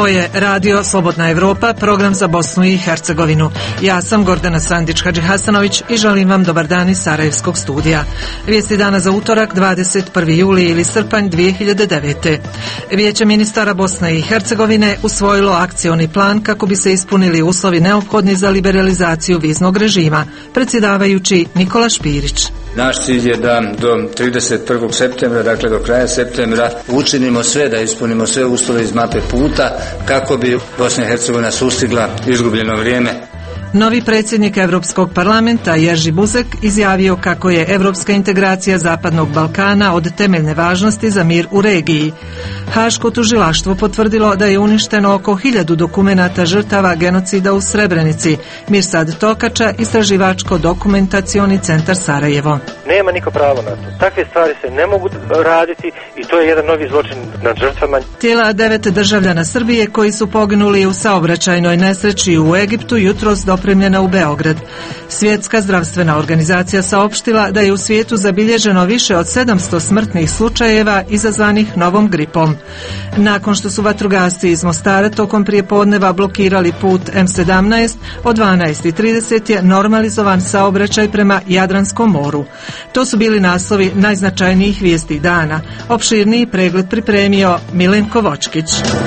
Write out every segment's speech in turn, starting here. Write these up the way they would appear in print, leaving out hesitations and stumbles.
Ovo je Radio Slobodna Evropa, program za Bosnu i Hercegovinu. Ja sam Gordana Sandić-Hadžihasanović i želim vam dobar dan iz Sarajevskog studija. Vijesti dana za utorak, 21. juli ili srpanj 2009. Vijeće ministara Bosne i Hercegovine usvojilo akcioni plan kako bi se ispunili uslovi neophodni za liberalizaciju viznog režima. Predsjedavajući Nikola Špirić. Naš cilj je da do 31. septembra, dakle do kraja septembra, učinimo sve da ispunimo sve uslove iz mape puta kako bi Bosna i Hercegovina sustigla izgubljeno vrijeme. Novi predsjednik Europskog parlamenta Jerzy Buzek izjavio kako je europska integracija Zapadnog Balkana od temeljne važnosti za mir u regiji. Haško tužilaštvo potvrdilo da je uništeno oko 1000 dokumenata žrtava genocida u Srebrenici. Mirsad Tokača, istraživačko-dokumentacioni centar Sarajevo. Nema niko pravo na to. Takve stvari se ne mogu raditi i to je jedan novi zločin nad žrtvama. Tijela 9 državljana Srbije koji su poginuli u saobraćajnoj nesreći u Egiptu jutros dopremljena u Beograd. Svjetska zdravstvena organizacija saopštila da je u svijetu zabilježeno više od 700 smrtnih slučajeva izazvanih novom gripom. Nakon što su vatrogasci iz Mostara tokom prijepodneva blokirali put M17, od 12:30 je normalizovan saobraćaj prema Jadranskom moru. To su bili naslovi najznačajnijih vijesti dana. Opširniji pregled pripremio Milenko Vočkić.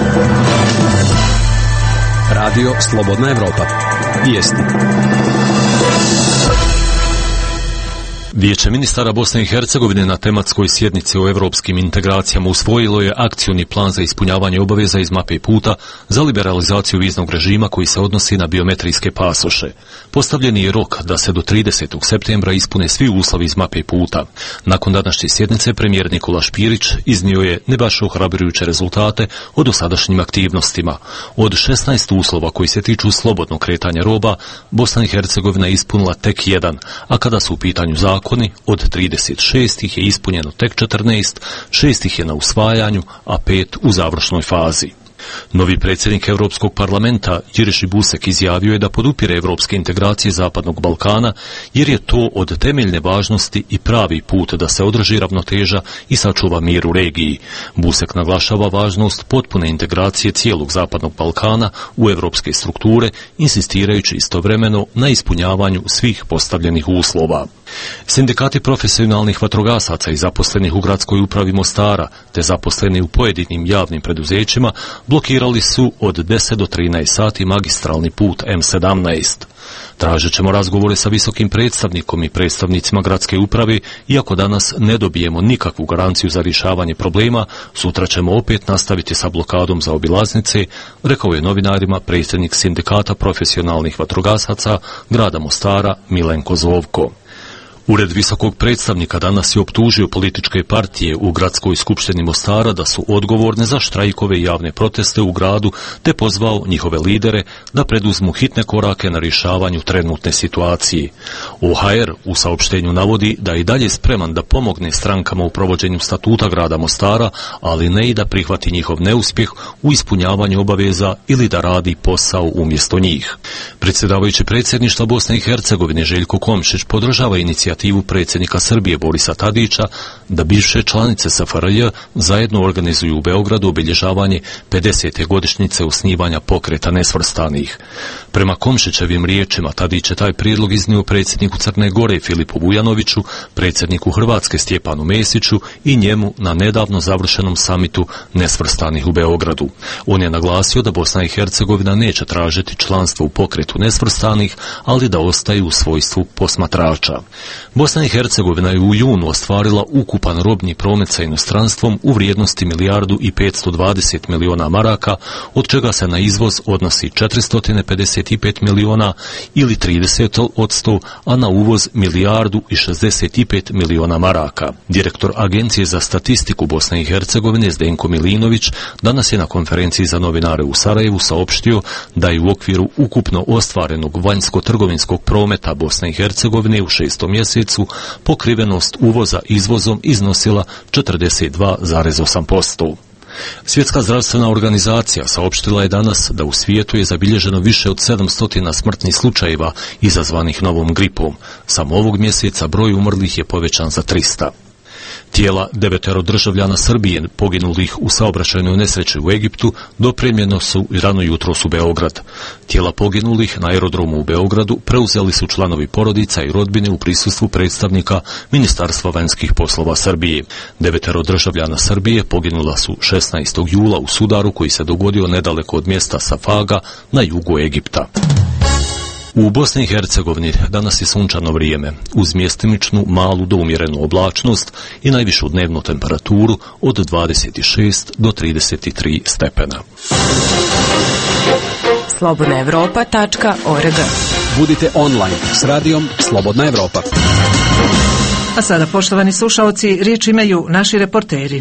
Radio Slobodna Evropa. Vijesti. Vijeće ministara Bosne i Hercegovine na tematskoj sjednici o europskim integracijama usvojilo je akcioni plan za ispunjavanje obaveza iz mape puta za liberalizaciju viznog režima koji se odnosi na biometrijske pasoše. Postavljeni je rok da se do 30. septembra ispune svi uslovi iz mape puta. Nakon današnje sjednice premijer Nikola Špirić iznio je ne baš ohrabrujuće rezultate o dosadašnjim aktivnostima. Od 16 uslova koji se tiču slobodnog kretanja roba, Bosna i Hercegovina je ispunila tek jedan, a kada su u pitanju zakoni, od 36 ih je ispunjeno tek 14, 6 ih je na usvajanju, a 5 u završnoj fazi. Novi predsjednik Europskog parlamenta Jerzy Buzek izjavio je da podupire europske integracije Zapadnog Balkana jer je to od temeljne važnosti i pravi put da se održi ravnoteža i sačuva mir u regiji. Buzek naglašava važnost potpune integracije cijelog Zapadnog Balkana u europske strukture, insistirajući istovremeno na ispunjavanju svih postavljenih uslova. Sindikati profesionalnih vatrogasaca i zaposlenih u gradskoj upravi Mostara te zaposleni u pojedinim javnim preduzećima blokirali su od 10 do 13 sati magistralni put M17. Tražit ćemo razgovore sa visokim predstavnikom i predstavnicima gradske uprave, iako danas ne dobijemo nikakvu garanciju za rješavanje problema, sutra ćemo opet nastaviti sa blokadom za obilaznice, rekao je novinarima predsjednik sindikata profesionalnih vatrogasaca grada Mostara Milenko Zovko. Ured visokog predstavnika danas je optužio političke partije u gradskoj skupštini Mostara da su odgovorne za štrajkove i javne proteste u gradu, te pozvao njihove lidere da preduzmu hitne korake na rješavanju trenutne situacije. OHR u saopštenju navodi da je i dalje spreman da pomogne strankama u provođenju statuta grada Mostara, ali ne i da prihvati njihov neuspjeh u ispunjavanju obaveza ili da radi posao umjesto njih. Predsjedavajući predsjedništva Bosne i Hercegovine Željko Komšić podržava inicijativu predsjednika Srbije Borisa Tadića da bivše članice SFRJ zajedno organizuju u Beogradu obilježavanje 50. godišnjice osnivanja pokreta nesvrstanih. Prema Komšićevim riječima Tadić je taj prijedlog iznio predsjedniku Crne Gore Filipu Vujanoviću, predsjedniku Hrvatske Stjepanu Mesiću i njemu na nedavno završenom samitu nesvrstanih u Beogradu. On je naglasio da Bosna i Hercegovina neće tražiti članstvo u pokretu nesvrstanih, ali da ostaju u svojstvu posmatrača. Bosna i Hercegovina je u junu ostvarila ukupan robni promet sa inostranstvom u vrijednosti 1.520 milijuna maraka, od čega se na izvoz odnosi 455 milijuna ili 30%, a na uvoz 1.065 milijuna maraka. Direktor Agencije za statistiku Bosne i Hercegovine Zdenko Milinović danas je na konferenciji za novinare u Sarajevu saopštio da je u okviru ukupno ostvarenog vanjsko-trgovinskog prometa Bosne i Hercegovine u 6. mjesecu pokrivenost uvoza izvozom iznosila 42,8%. Svjetska zdravstvena organizacija saopštila je danas da u svijetu je zabilježeno više od 700 smrtnih slučajeva izazvanih novom gripom. Samo ovog mjeseca broj umrlih je povećan za 300. Tijela 9 državljana Srbije poginulih u saobraćajnoj nesreći u Egiptu dopremljeno su rano jutros u Beograd. Tijela poginulih na aerodromu u Beogradu preuzeli su članovi porodica i rodbine u prisustvu predstavnika Ministarstva vanjskih poslova Srbije. 9 državljana Srbije poginula su 16. jula u sudaru koji se dogodio nedaleko od mjesta Safaga na jugu Egipta. U Bosni i Hercegovini danas je sunčano vrijeme, uz mjestimičnu malu do umjerenu oblačnost i najvišu dnevnu temperaturu od 26 do 33 stepena. slobodnaevropa.org. Budite online s radijom Slobodna Evropa. A sada, poštovani slušaoci, riječ imaju naši reporteri.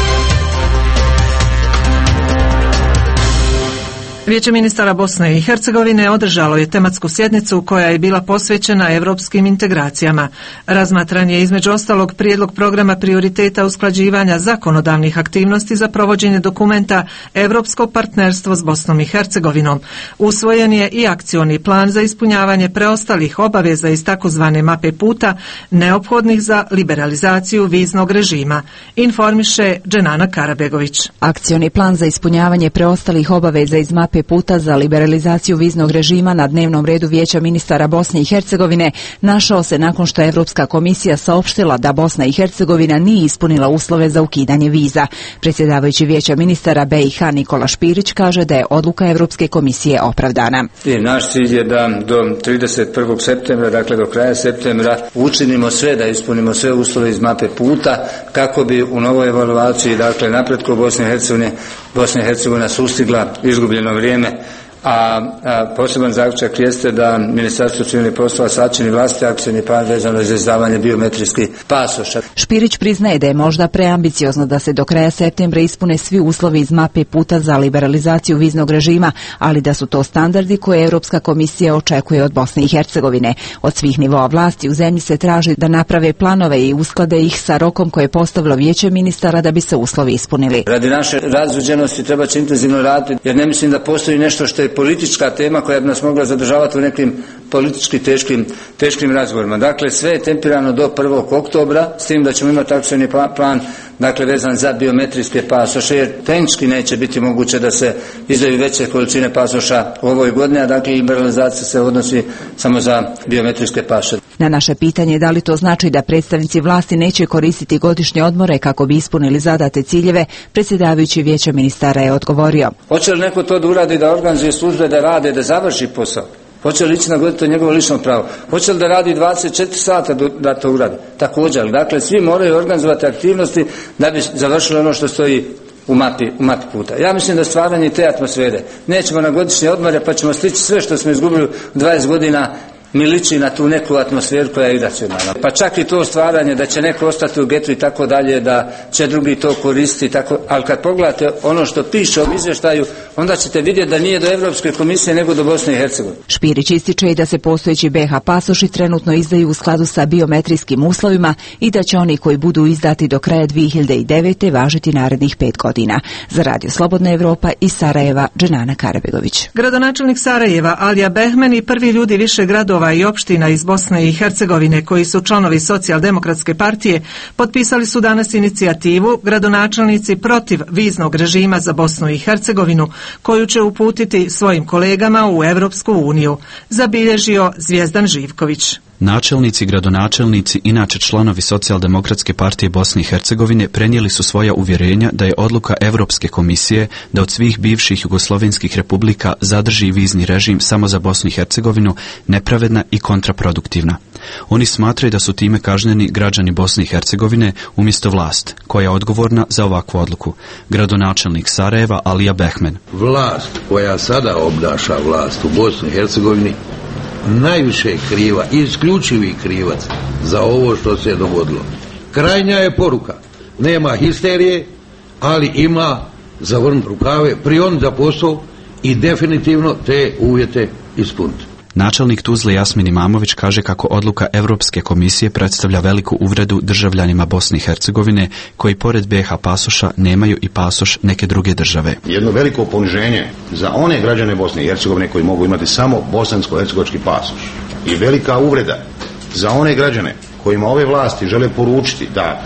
Vijeće ministara Bosne i Hercegovine održalo je tematsku sjednicu koja je bila posvećena europskim integracijama. Razmatran je između ostalog prijedlog programa prioriteta usklađivanja zakonodavnih aktivnosti za provođenje dokumenta Europsko partnerstvo s Bosnom i Hercegovinom. Usvojen je i akcioni plan za ispunjavanje preostalih obaveza iz takozvane mape puta neophodnih za liberalizaciju viznog režima, informiše Dženana Karabegović. Akcioni plan za ispunjavanje preostalih obaveza iz mape puta za liberalizaciju viznog režima na dnevnom redu Vijeća ministara Bosne i Hercegovine našao se nakon što je Europska komisija saopštila da Bosna i Hercegovina nije ispunila uslove za ukidanje viza. Predsjedavajući Vijeća ministara BiH Nikola Špirić kaže da je odluka Europske komisije opravdana. I naš cilj je da do 31. septembra, dakle do kraja septembra, učinimo sve da ispunimo sve uslove iz mape puta kako bi u novoj evaluaciji, dakle napretku Bosne i Hercegovina sustigla izgubljeno vrijeme. A poseban zaključak jeste da Ministarstvo civilnih poslova sačini vlastiti akcioni plan vezano za izdavanje biometrijskih pasoša. Špirić priznaje da je možda preambiciozno da se do kraja septembra ispune svi uslovi iz mape puta za liberalizaciju viznog režima, ali da su to standardi koje Europska komisija očekuje od Bosne i Hercegovine. Od svih nivoa vlasti u zemlji se traži da naprave planove i usklade ih sa rokom koje je postavilo Vijeće ministara da bi se uslovi ispunili. Radi naše razvođenosti treba će intenzivno raditi, jer ne mislim da postoji nešto što je politička tema koja bi nas mogla zadržavati u nekim politički teškim razgovorima. Dakle, sve je tempirano do 1. oktobra, s tim da ćemo imati akcioni plan, dakle, vezan za biometrijske pasoše, jer tehnički neće biti moguće da se izdaju veće količine pasoša u ovoj godini, a dakle, liberalizacija se odnosi samo za biometrijske pasoše. Na naše pitanje da li to znači da predstavnici vlasti neće koristiti godišnje odmore kako bi ispunili zadate ciljeve, predsjedavajući Vijeća ministara je odgovorio. Hoće li neko to da uradi, da organizuje službe, da rade, da završi posao? Hoće li ići na godinu, to je njegovo lično pravo? Hoće li da radi 24 sata da to uradi? Također, dakle, svi moraju organizovati aktivnosti da bi završili ono što stoji u mapi puta. Ja mislim da stvaranje te atmosfere, nećemo na godišnje odmore pa ćemo stići sve što smo izgubili 20 godina, mi liči na tu neku atmosferu koja je iracionalna. Pa čak i to stvaranje da će neko ostati u getu i tako dalje, da će drugi to koristiti, ali kad pogledate ono što piše u izvještaju, onda ćete vidjeti da nije do Europske komisije nego do Bosne i Hercegovine. Špirić ističe i da se postojeći BiH pasoši trenutno izdaju u skladu sa biometrijskim uslovima i da će oni koji budu izdati do kraja 2009. važiti narednih 5 godina. Za Radio Slobodna Evropa iz Sarajeva, Dženana Karabegović. Gradonačelnik Sarajeva Alija Behmen i prvi ljudi više gradova i opština iz Bosne i Hercegovine koji su članovi Socijaldemokratske partije potpisali su danas inicijativu Gradonačelnici protiv viznog režima za Bosnu i Hercegovinu, koju će uputiti svojim kolegama u Europsku uniju, zabilježio Zvijezdan Živković. Načelnici, gradonačelnici, inače članovi Socijaldemokratske partije Bosne i Hercegovine prenijeli su svoja uvjerenja da je odluka Europske komisije da od svih bivših jugoslovenskih republika zadrži vizni režim samo za Bosnu i Hercegovinu nepravedna i kontraproduktivna. Oni smatraju da su time kažnjeni građani Bosne i Hercegovine umjesto vlast, koja je odgovorna za ovakvu odluku. Gradonačelnik Sarajeva Alija Behmen. Vlast koja sada obnaša vlast u Bosni i Hercegovini najviše je kriva, isključivi krivac za ovo što se je dogodilo. Krajnja je poruka. Nema histerije, ali ima zavrnuti rukave, prioniti za posao i definitivno te uvjete ispuniti. Načelnik Tuzle Jasmin Imamović kaže kako odluka Europske komisije predstavlja veliku uvredu državljanima Bosne i Hercegovine koji pored BiH pasoša nemaju i pasoš neke druge države. Jedno veliko poniženje za one građane Bosne i Hercegovine koji mogu imati samo bosansko-hercegovački pasoš i velika uvreda za one građane kojima ove vlasti žele poručiti da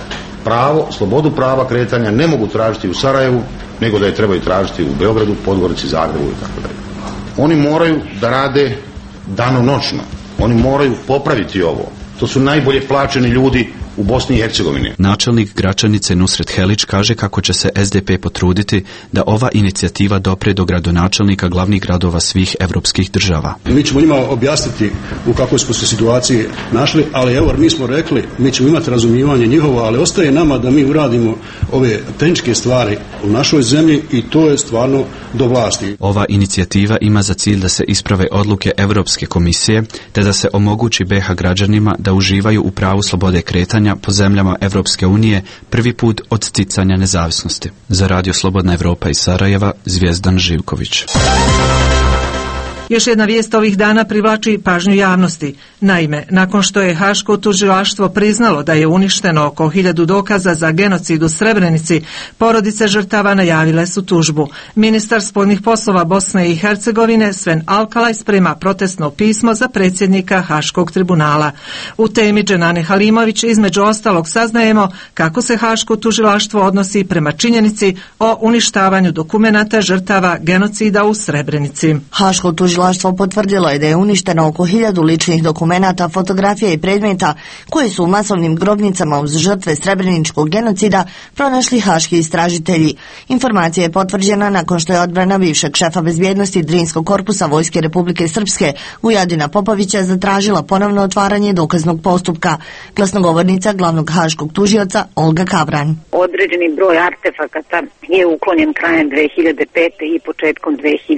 slobodu prava kretanja ne mogu tražiti u Sarajevu, nego da je trebaju tražiti u Beogradu, Podgorici, Zagrebu itd. Oni moraju da rade danonoćno. Oni moraju popraviti ovo. To su najbolje plaćeni ljudi u Bosni i Hercegovini. Načelnik Gračanice Nusret Helić kaže kako će se SDP potruditi da ova inicijativa dopre do gradonačelnika glavnih gradova svih evropskih država. Mi ćemo njima objasniti u kakvoj smo se situaciji našli, ali evo mi smo rekli, mi ćemo imati razumijevanje njihovo, ali ostaje nama da mi uradimo ove tehničke stvari u našoj zemlji i to je stvarno do vlasti. Ova inicijativa ima za cilj da se isprave odluke Europske komisije te da se omogući BiH građanima da uživaju u pravu slobode kretanja po zemljama Evropske unije prvi put od sticanja nezavisnosti. Za Radio Slobodna Evropa iz Sarajeva, Zvijezdan Živković. Još jedna vijest ovih dana privlači pažnju javnosti. Naime, nakon što je Haško tužilaštvo priznalo da je uništeno oko 1000 dokaza za genocid u Srebrenici, porodice žrtava najavile su tužbu. Ministar spoljnih poslova Bosne i Hercegovine Sven Alkalaj sprema protestno pismo za predsjednika Haškog tribunala. U temi Dženane Halimović između ostalog saznajemo kako se Haško tužilaštvo odnosi prema činjenici o uništavanju dokumenata žrtava genocida u Srebrenici. Haško tužilaštvo potvrdilo je da je uništeno oko 1000 ličnih dokumenata, fotografija i predmeta koji su u masovnim grobnicama uz žrtve srebreničkog genocida pronašli haški istražitelji. Informacija je potvrđena nakon što je odbrana bivšeg šefa bezbjednosti Drinskog korpusa Vojske Republike Srpske Vujadina Popovića zatražila ponovno otvaranje dokaznog postupka. Glasnogovornica glavnog haškog tužioca Olga Kavran. Određeni broj artefakata je uklonjen krajem 2005. i početkom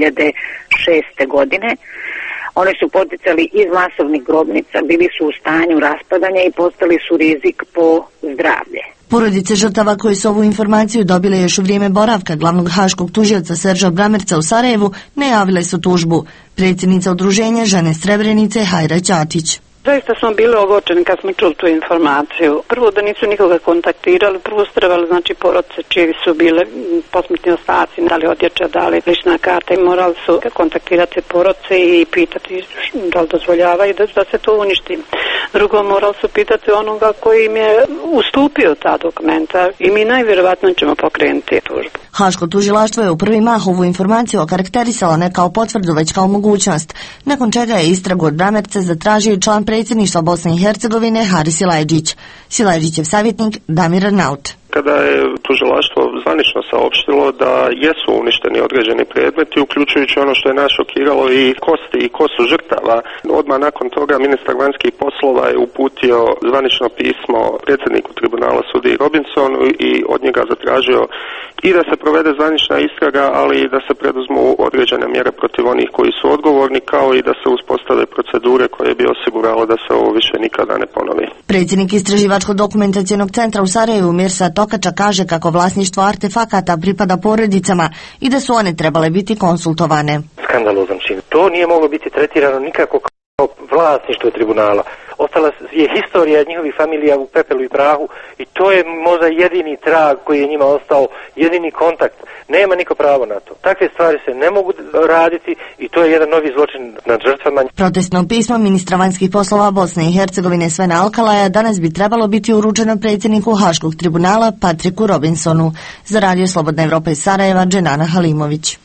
2006. godine. Oni su poticali iz masovnih grobnica, bili su u stanju raspadanja i postali su rizik po zdravlje. Porodice žrtava koji su ovu informaciju dobile još u vrijeme boravka glavnog haškog tužioca Serža Bramerca u Sarajevu najavile su tužbu. Predsjednica udruženja Žene Srebrenice Hajra Ćatić. Zaista smo bili ogorčeni kad smo čuli tu informaciju. Prvo da nisu nikoga kontaktirali, prvo su trebali znači porodice čiji su bile posmrtni ostaci, da li odjeća, da li lična karta i morali su kontaktirati porodice i pitati da li dozvoljavaju da se to uništi. Drugo, morali su pitati onoga koji im je ustupio ta dokumenta i mi najvjerovatno ćemo pokrenuti tužbu. Haško tužilaštvo je u prvi mah ovu informaciju okarakterisalo ne kao potvrdu, već kao mogućnost, nakon čega je istragu od Bramerca zatražio član predsjedništva Bosne i Hercegovine Haris Silajdžić. Silajdžićev savjetnik Damir Arnaut. Kada je tužilaštvo zvanično saopštilo da jesu uništeni određeni predmeti, uključujući ono što je nas šokiralo i kosti i kosu žrtava, odmah nakon toga ministar vanjskih poslova je uputio zvanično pismo predsjedniku tribunala sudiji Robinsonu i od njega zatražio i da se provede zvanična istraga, ali i da se preduzmu određene mjere protiv onih koji su odgovorni, kao i da se uspostave procedure koje bi osiguralo da se ovo više nikada ne ponovi. Predsjednik Istraživačko-dokumentacionog centra u Sarajevu Mirsa Tokača kaže kako vlasništvo artefakata pripada porodicama i da su one trebale biti konsultovane. Skandalozan čin. To nije moglo biti tretirano nikako kao vlasništvo tribunala. Ostala je historija njihovih familija u pepelu i prahu i to je možda jedini trag koji je njima ostao, jedini kontakt. Nema niko pravo na to. Takve stvari se ne mogu raditi i to je jedan novi zločin nad žrtvama. Protestno pismo ministra vanjskih poslova Bosne i Hercegovine Svena Alkalaja danas bi trebalo biti uručeno predsjedniku Haškog tribunala Patriku Robinsonu. Za Radio Slobodna Evropa iz Sarajeva, Dženana Halimović.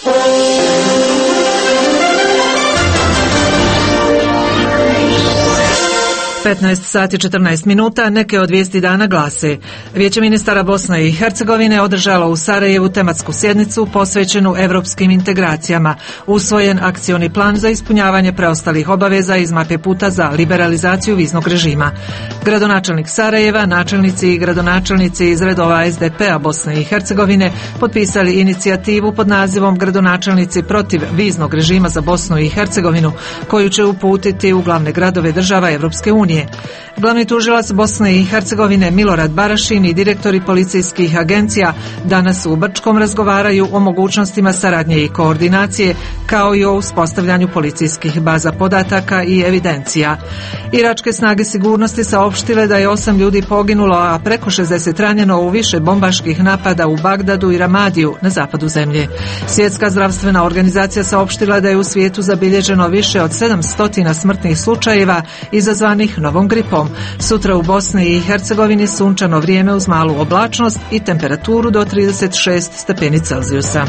15 sati 14 minuta, neke od vijesti dana glase. Vijeće ministara Bosne i Hercegovine održalo u Sarajevu tematsku sjednicu posvećenu europskim integracijama. Usvojen akcioni plan za ispunjavanje preostalih obaveza iz mape puta za liberalizaciju viznog režima. Gradonačelnik Sarajeva, načelnici i gradonačelnici iz redova SDP-a Bosne i Hercegovine potpisali inicijativu pod nazivom Gradonačelnici protiv viznog režima za Bosnu i Hercegovinu, koju će uputiti u glavne gradove država Evropske unije. Glavni tužilac Bosne i Hercegovine Milorad Barašin i direktori policijskih agencija danas u Brčkom razgovaraju o mogućnostima saradnje i koordinacije, kao i o uspostavljanju policijskih baza podataka i evidencija. Iračke snage sigurnosti saopštile da je 8 ljudi poginulo, a preko 60 ranjeno u više bombaških napada u Bagdadu i Ramadiju na zapadu zemlje. Svjetska zdravstvena organizacija saopštila da je u svijetu zabilježeno više od 700 smrtnih slučajeva izazvanih novom gripom. Sutra u Bosni i Hercegovini sunčano vrijeme uz malu oblačnost i temperaturu do 36 stepeni Celzijusa.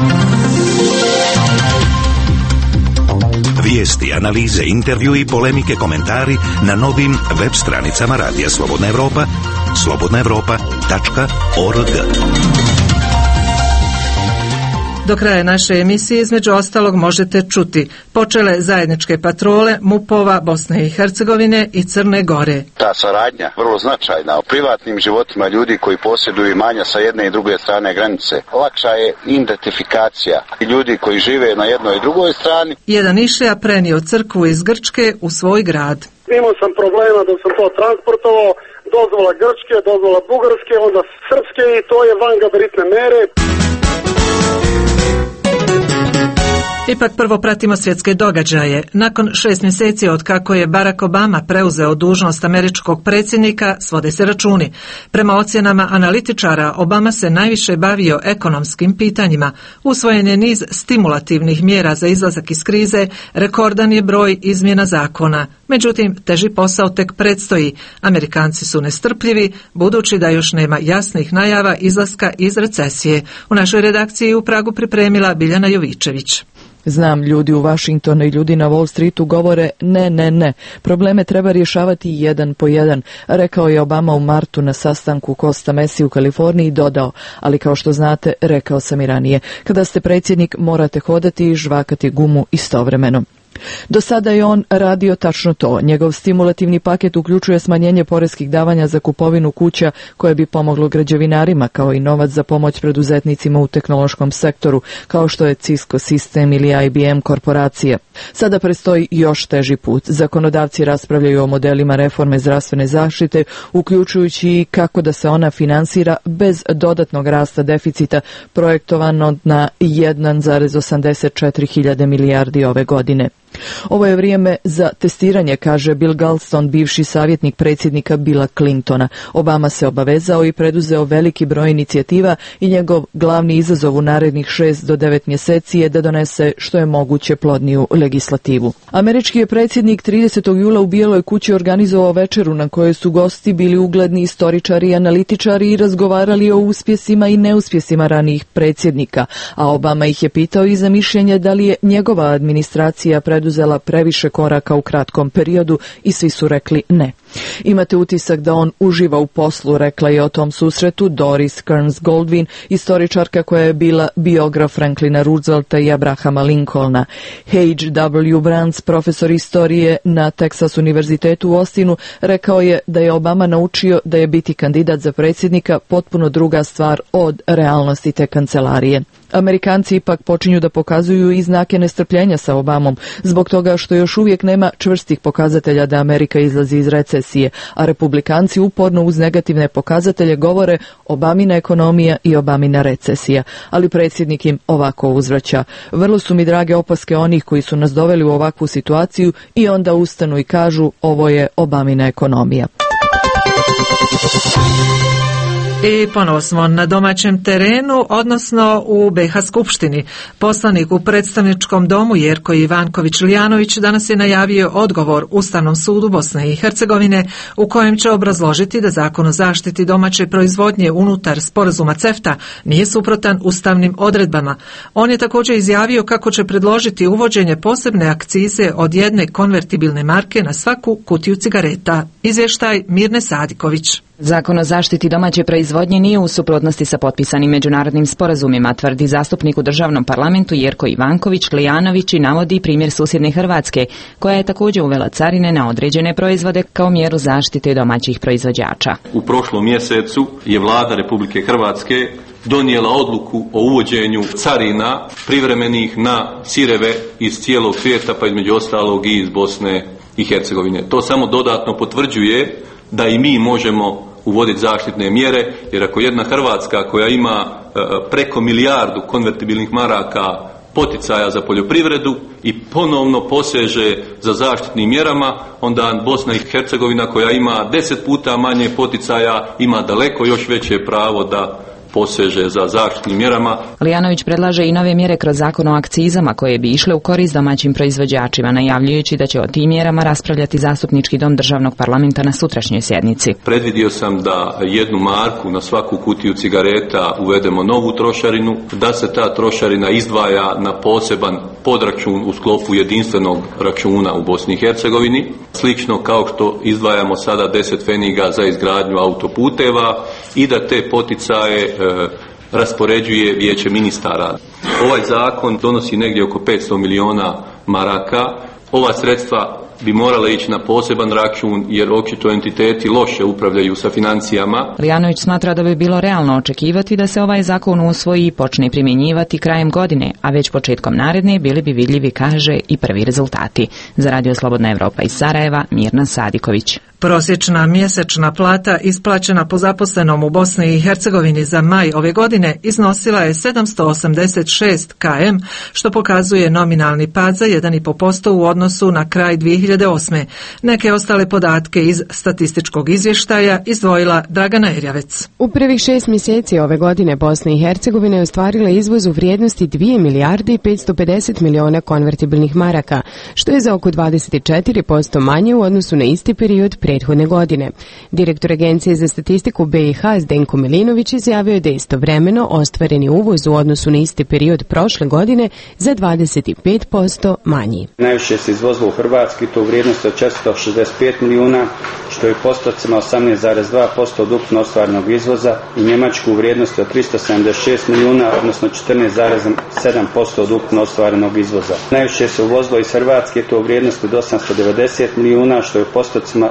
Vijesti, analize, intervju i polemike, komentari na novim web stranicama Radija Slobodna Evropa, slobodnaevropa.org. Do kraja naše emisije između ostalog možete čuti počele zajedničke patrole MUP-ova Bosne i Hercegovine i Crne Gore. Ta saradnja vrlo značajna o privatnim životima ljudi koji posjeduju imanja sa jedne i druge strane granice. Lakša je identifikacija ljudi koji žive na jednoj i drugoj strani. Jedan Išlija prenio crkvu iz Grčke u svoj grad. Imao sam problema dok sam to transportovao, dozvola Grčke, dozvola Bugarske, onda Srpske i to je van gabaritne mere. Ipak prvo pratimo svjetske događaje. Nakon 6 mjeseci od kako je Barack Obama preuzeo dužnost američkog predsjednika, svode se računi. Prema ocjenama analitičara, Obama se najviše bavio ekonomskim pitanjima. Usvojen je niz stimulativnih mjera za izlazak iz krize, rekordan je broj izmjena zakona. Međutim, teži posao tek predstoji. Amerikanci su nestrpljivi, budući da još nema jasnih najava izlaska iz recesije. U našoj redakciji u Pragu pripremila Biljana Jovičević. Znam, ljudi u Washingtonu i ljudi na Wall Streetu govore ne. Probleme treba rješavati jedan po jedan, rekao je Obama u martu na sastanku Costa Mesa u Kaliforniji i dodao, ali kao što znate, rekao sam i ranije, kada ste predsjednik morate hodati i žvakati gumu istovremeno. Do sada je on radio tačno to. Njegov stimulativni paket uključuje smanjenje poreskih davanja za kupovinu kuća koje bi pomoglo građevinarima, kao i novac za pomoć preduzetnicima u tehnološkom sektoru, kao što je Cisco System ili IBM korporacija. Sada predstoji još teži put. Zakonodavci raspravljaju o modelima reforme zdravstvene zaštite, uključujući i kako da se ona finansira bez dodatnog rasta deficita projektovano na 1,84 hiljade milijardi ove godine. Ovo je vrijeme za testiranje, kaže Bill Galston, bivši savjetnik predsjednika Billa Clintona. Obama se obavezao i preduzeo veliki broj inicijativa i njegov glavni izazov u narednih 6 do 9 mjeseci je da donese što je moguće plodniju legislativu. Američki je predsjednik 30. jula u Bijeloj kući organizovao večeru na kojoj su gosti bili ugledni istoričari i analitičari i razgovarali o uspjesima i neuspjesima ranijih predsjednika, a Obama ih je pitao i za mišljenje da li je njegova administracija preduzela previše koraka u kratkom periodu i svi su rekli ne. Imate utisak da on uživa u poslu, rekla je o tom susretu Doris Kearns Goldwyn, istoričarka koja je bila biograf Franklina Roosevelta i Abrahama Lincolna. H.W. Brands, profesor istorije na Texas univerzitetu u Austinu, rekao je da je Obama naučio da je biti kandidat za predsjednika potpuno druga stvar od realnosti te kancelarije. Amerikanci ipak počinju da pokazuju i znake nestrpljenja sa Obamom, zbog toga što još uvijek nema čvrstih pokazatelja da Amerika izlazi iz recesije, a republikanci uporno uz negativne pokazatelje govore Obamina ekonomija i Obamina recesija, ali predsjednik im ovako uzvraća. Vrlo su mi drage opaske onih koji su nas doveli u ovakvu situaciju i onda ustanu i kažu ovo je Obamina ekonomija. I ponovo smo na domaćem terenu, odnosno u BiH Skupštini. Poslanik u predstavničkom domu Jerko Ivanković-Lijanović danas je najavio odgovor Ustavnom sudu Bosne i Hercegovine u kojem će obrazložiti da Zakon o zaštiti domaće proizvodnje unutar sporazuma CEFTA nije suprotan ustavnim odredbama. On je također izjavio kako će predložiti uvođenje posebne akcize od 1 konvertibilne marke na svaku kutiju cigareta. Izvještaj Mirne Sadiković. Zakon o zaštiti domaće proizvodnje nije u suprotnosti sa potpisanim međunarodnim sporazumima, tvrdi zastupnik u državnom parlamentu Jerko Ivanković-Lijanović i navodi primjer susjedne Hrvatske, koja je također uvela carine na određene proizvode kao mjeru zaštite domaćih proizvođača. U prošlom mjesecu je vlada Republike Hrvatske donijela odluku o uvođenju carina privremenih na sireve iz cijelog svijeta, pa između ostalog i iz Bosne i Hercegovine. To samo dodatno potvrđuje da i mi možemo uvoditi zaštitne mjere, jer ako jedna Hrvatska koja ima preko 1 milijardu konvertibilnih maraka poticaja za poljoprivredu i ponovno poseže za zaštitnim mjerama, onda Bosna i Hercegovina koja ima 10 puta manje poticaja ima daleko još veće pravo da poseže za zaštitnim mjerama. Lijanović predlaže i nove mjere kroz zakon o akcizama koje bi išle u korist domaćim proizvođačima, najavljujući da će o tim mjerama raspravljati Zastupnički dom Državnog parlamenta na sutrašnjoj sjednici. Predvidio sam da 1 marku na svaku kutiju cigareta uvedemo novu trošarinu, da se ta trošarina izdvaja na poseban podračun u sklopu jedinstvenog računa u Bosni i Hercegovini, slično kao što izdvajamo sada 10 pfeniga za izgradnju autoputeva i da te poticaje raspoređuje Vijeće ministara. Ovaj zakon donosi negdje oko 500 milijuna maraka. Ova sredstva bi morala ići na poseban račun jer očito entiteti loše upravljaju sa financijama. Lijanović smatra da bi bilo realno očekivati da se ovaj zakon usvoji i počne primjenjivati krajem godine, a već početkom naredne bili bi vidljivi, kaže, i prvi rezultati. Za Radio Slobodna Evropa iz Sarajeva, Mirna Sadiković. Prosječna mjesečna plata isplaćena po zaposlenom u Bosni i Hercegovini za maj ove godine iznosila je 786 km, što pokazuje nominalni pad za 1,5% u odnosu na kraj 2008. Neke ostale podatke iz statističkog izvještaja izdvojila Dragana Erjavec. U prvih 6 mjeseci ove godine Bosna i Hercegovina je ostvarila izvoz u vrijednosti 2 milijarde i 550 miliona konvertibilnih maraka, što je za oko 24% manje u odnosu na isti period prethodne godine. Direktor Agencije za statistiku BiH Zdenko Milinović izjavio je da je istovremeno ostvareni uvoz u odnosu na isti period prošle godine za 25% manji. Najviše se izvozilo u Hrvatski, to u vrijednosti od 465 milijuna, što je postocima 18,2% od ukupno ostvarenog izvoza, i Njemačku u vrijednosti od 376 milijuna, odnosno 14,7% od ukupno ostvarenog izvoza. Najviše se uvozilo iz Hrvatske, to u vrijednosti od 890 milijuna, što je postocima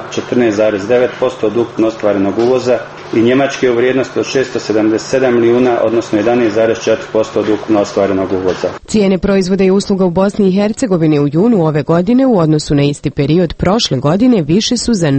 14,9% od ukupno ostvarenog uvoza, i Njemačke u vrijednosti od 677 milijuna, odnosno 11,4% od ukupno ostvarenog uvoza. Cijene proizvoda i usluga u Bosni i Hercegovini u junu ove godine u odnosu na isti period prošle godine više su za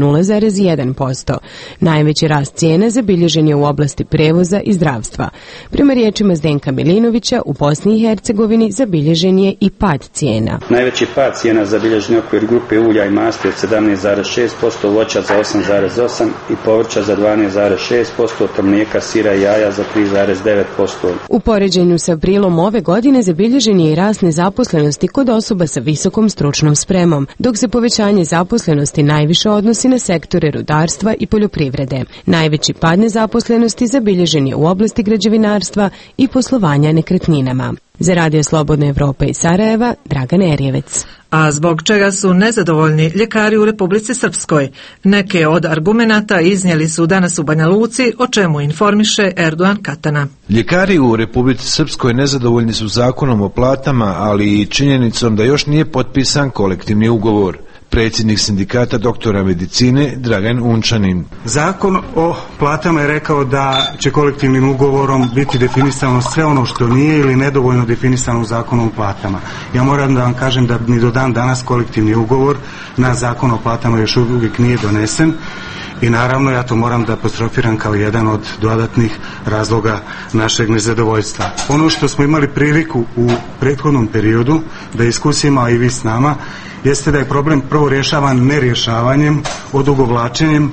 0,1%. Najveći rast cijena zabilježen je u oblasti prevoza i zdravstva. Prema riječima Zdenka Milinovića, u Bosni i Hercegovini zabilježen je i pad cijena. Najveći pad cijena zabilježen je u okviru grupe ulja i masti od 17,6%, voća za 8,8% i povrća za 12,6%, te mlijeka, sira i jaja za 3,9%. U poređenju sa aprilom ove godine zabilježen je i rast nezaposlenosti kod osoba sa visokom stručnom spremom, dok se povećanje zaposlenosti najviše odnosi na sektore rudarstva i poljoprivrede. Najveći pad nezaposlenosti zabilježen je u oblasti građevinarstva i poslovanja nekretninama. Za Radio Slobodna Evropa iz Sarajeva, Dragan Erjevec. A zbog čega su nezadovoljni ljekari u Republici Srpskoj? Neke od argumenata iznijeli su danas u Banja Luci, o čemu informiše Erdogan Katana. Ljekari u Republici Srpskoj nezadovoljni su zakonom o platama, ali i činjenicom da još nije potpisan kolektivni ugovor. Predsjednik sindikata doktora medicine Dragan Unčanin. Zakon o platama je rekao da će kolektivnim ugovorom biti definisano sve ono što nije ili nedovoljno definisano u zakonu o platama. Ja moram da vam kažem da ni do dan danas kolektivni ugovor na zakon o platama još uvijek nije donesen. I naravno ja to moram da apostrofiram kao jedan od dodatnih razloga našeg nezadovoljstva. Ono što smo imali priliku u prethodnom periodu da iskusimo, a i vi s nama, jeste da je problem prvo rješavan nerješavanjem, odugovlačenjem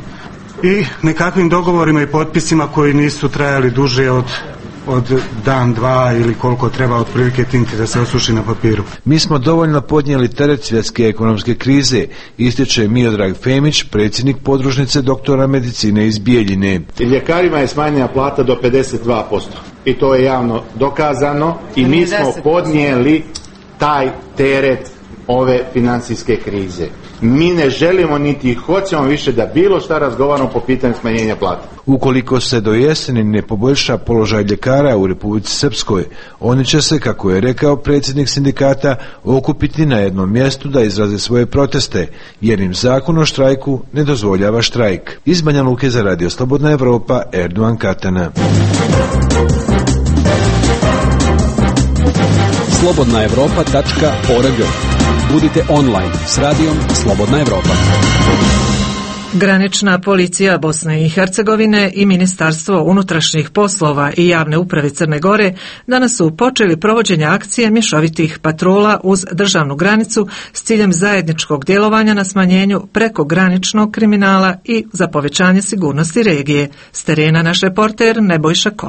i nekakvim dogovorima i potpisima koji nisu trajali duže od dan, dva ili koliko treba otprilike tinti da se osuši na papiru. Mi smo dovoljno podnijeli teret svjetske ekonomske krize, ističe Miodrag Femić, predsjednik podružnice doktora medicine iz Bijeljine. Ljekarima je smanjena plata do 52% i to je javno dokazano i mi smo podnijeli taj teret ove financijske krize. Mi ne želimo niti hoćemo više da bilo šta razgovaramo po pitanju smanjenja plata. Ukoliko se do jeseni ne poboljša položaj ljekara u Republici Srpskoj, oni će se, kako je rekao predsjednik sindikata, okupiti na jednom mjestu da izraze svoje proteste, jer im zakon o štrajku ne dozvoljava štrajk. Iz Banja Luke za Radio Slobodna Evropa, Erdogan Katana. slobodnaevropa.org. Budite online s radijom Slobodna Evropa. Granična policija Bosne i Hercegovine i Ministarstvo unutrašnjih poslova i javne uprave Crne Gore danas su počeli provođenje akcije mješovitih patrola uz državnu granicu s ciljem zajedničkog djelovanja na smanjenju prekograničnog kriminala i za povećanje sigurnosti regije. S terena naš reporter Nebojša Kolak.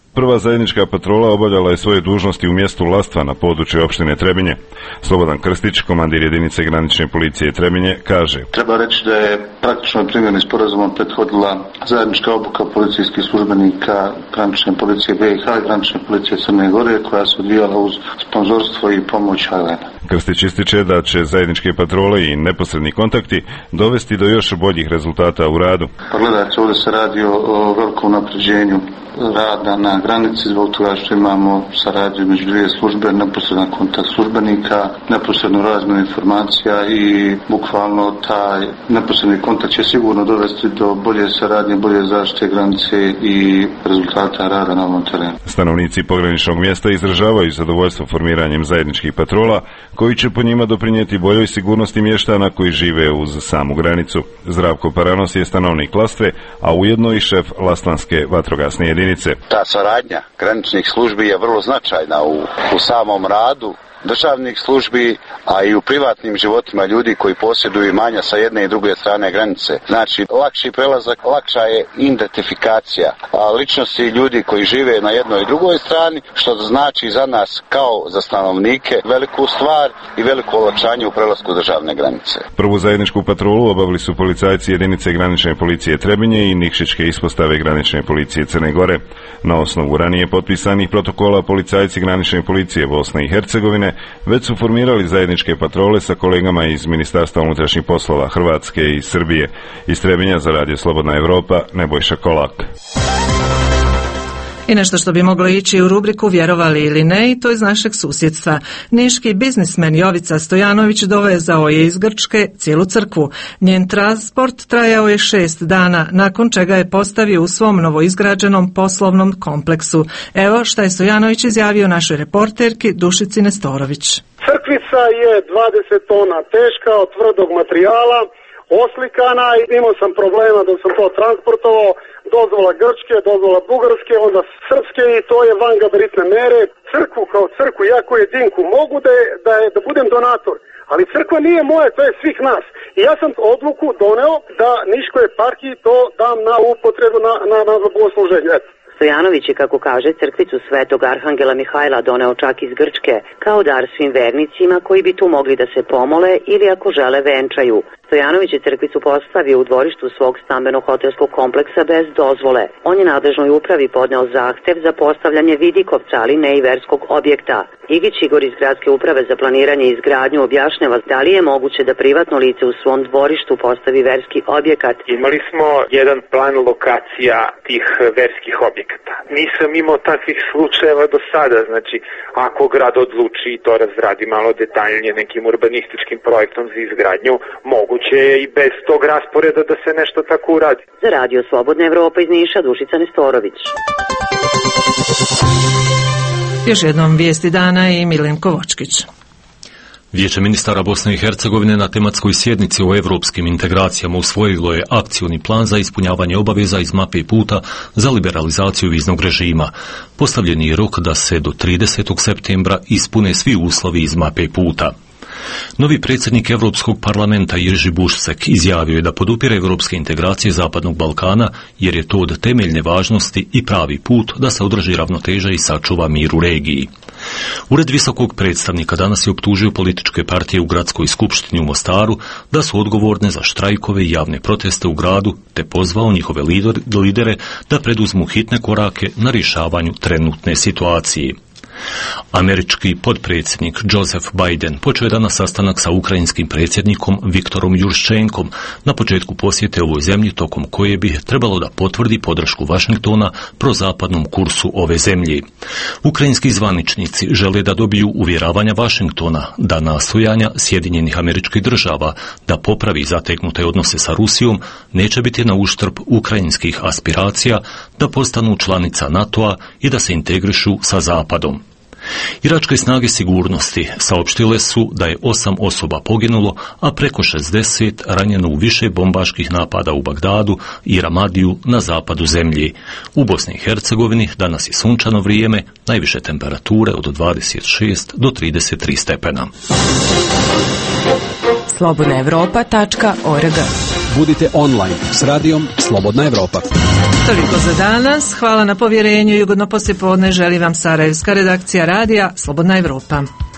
Prva zajednička patrola obavljala je svoje dužnosti u mjestu Lastva na području opštine Trebinje. Slobodan Krstić, komandir jedinice granične policije Trebinje, kaže: Treba reći da je praktično primjeni sporazumom prethodila zajednička obuka policijskih službenika granične policije BiH i granične policije Crne Gore, koja se odvijala uz sponzorstvo i pomoć HLN-a. Krstić ističe da će zajedničke patrole i neposredni kontakti dovesti do još boljih rezultata u radu. Pa gledajte, ovdje se radi o velikom napređenju rada na granici zbog toga što imamo saradnju među dvije službe, neposredan kontakt službenika, neposrednu razmjenu informacija i bukvalno taj neposredni kontakt će sigurno dovesti do bolje saradnje, bolje zaštite granice i rezultata rada na ovom terenu. Stanovnici pograničnog mjesta izražavaju zadovoljstvo formiranjem zajedničkih patrola koji će po njima doprinijeti boljoj sigurnosti mještana koji žive uz samu granicu. Zdravko Paranos je stanovnik Lastve, a ujedno i šef Lastvanske vatrogasne jedinice. Ta saradnja graničnih službi je vrlo značajna u samom radu državnih službi, a i u privatnim životima ljudi koji posjeduju imanja sa jedne i druge strane granice. Znači, lakši prelazak, lakša je identifikacija ličnosti ljudi koji žive na jednoj i drugoj strani, što znači za nas kao za stanovnike veliku stvar i veliko olakšanje u prelasku državne granice. Prvu zajedničku patrolu obavili su policajci jedinice granične policije Trebinje i Nikšićke ispostave granične policije Crne Gore. Na osnovu ranije potpisanih protokola policajci granične policije Bosne i Hercegovine već su formirali zajedničke patrole sa kolegama iz Ministarstva unutrašnjih poslova Hrvatske i Srbije. Iz Trebinja za Radio Slobodna Evropa, Nebojša Kolak. I nešto što bi moglo ići u rubriku vjerovali ili ne, i to iz našeg susjedstva. Niški biznismen Jovica Stojanović dovezao je iz Grčke cijelu crkvu. Njen transport trajao je 6 dana, nakon čega je postavio u svom novoizgrađenom poslovnom kompleksu. Evo šta je Stojanović izjavio našoj reporterki Dušici Nestorović. Crkvica je 20 tona teška, od tvrdog materijala, oslikana i imao sam problema da sam to transportovao, dozvola grčke, dozvola bugarske, onda srpske i to je van gabaritne mere. Crkvu kao crkvu, ja koji jedinku mogu da budem donator, ali crkva nije moja, to je svih nas. I ja sam odluku doneo da Niškoj eparhiji to dam na upotrebu na bogosluženje. Stojanović je, kako kaže, crkvicu Svetog Arhangela Mihajla doneo čak iz Grčke, kao dar svim vernicima koji bi tu mogli da se pomole ili ako žele venčaju. Stojanović je crkvicu postavio u dvorištu svog stambeno-hotelskog kompleksa bez dozvole. On je nadležnoj upravi podneo zahtev za postavljanje vidikovca, ali ne i verskog objekta. Igić Igor iz Gradske uprave za planiranje i izgradnju objašnjava da li je moguće da privatno lice u svom dvorištu postavi verski objekat. Imali smo jedan plan lokacija tih verskih objekata. Nisam imao takvih slučajeva do sada, znači ako grad odluči i to razradi malo detaljnije nekim urbanističkim projektom za izgradnju, moguće je i bez tog rasporeda da se nešto tako uradi. Za Radio Slobodna Evropa iz Niša, Dušica Nestorović. Još jednom vijesti dana i Milenko Vočkić. Vijeće ministara Bosne i Hercegovine na tematskoj sjednici o europskim integracijama usvojilo je akcioni plan za ispunjavanje obaveza iz mape puta za liberalizaciju viznog režima. Postavljeni je rok da se do 30. septembra ispune svi uslovi iz mape puta. Novi predsjednik Europskog parlamenta Jerzy Buzek izjavio je da podupire europske integracije Zapadnog Balkana jer je to od temeljne važnosti i pravi put da se održi ravnoteža i sačuva mir u regiji. Ured visokog predstavnika danas je optužio političke partije u gradskoj skupštini u Mostaru da su odgovorne za štrajkove i javne proteste u gradu, te pozvao njihove lidere da preduzmu hitne korake na rješavanju trenutne situacije. Američki potpredsjednik Joseph Biden počeo je danas sastanak sa ukrajinskim predsjednikom Viktorom Juščenkom na početku posjete ovoj zemlji, tokom koje bi trebalo da potvrdi podršku Vašingtona prozapadnom kursu ove zemlje. Ukrajinski zvaničnici žele da dobiju uvjeravanja Vašingtona da nastojanja Sjedinjenih Američkih Država da popravi zategnute odnose sa Rusijom neće biti na uštrb ukrajinskih aspiracija da postanu članica NATO-a i da se integrišu sa Zapadom. Iračke snage sigurnosti saopštile su da je 8 osoba poginulo, a preko 60 ranjeno u više bombaških napada u Bagdadu i Ramadiju na zapadu zemlje. U Bosni i Hercegovini danas je sunčano vrijeme, najviše temperature od 26 do 33 stepena. slobodnaevropa.org Budite online s radijom Slobodna Evropa. Toliko za danas. Hvala na povjerenju i ugodno poslijepodne želi vam Sarajevska redakcija radija Slobodna Evropa.